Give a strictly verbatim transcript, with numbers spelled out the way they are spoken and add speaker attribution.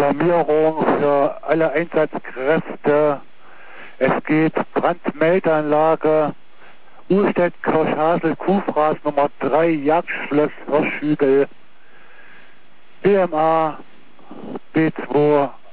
Speaker 1: Alarmierung für alle Einsatzkräfte. Es geht Brandmeldeanlage Uhlstedt-Kirchhasel, Kuhfraß Nummer drei, Jagdschloss Hirschhügel, B M A B zwei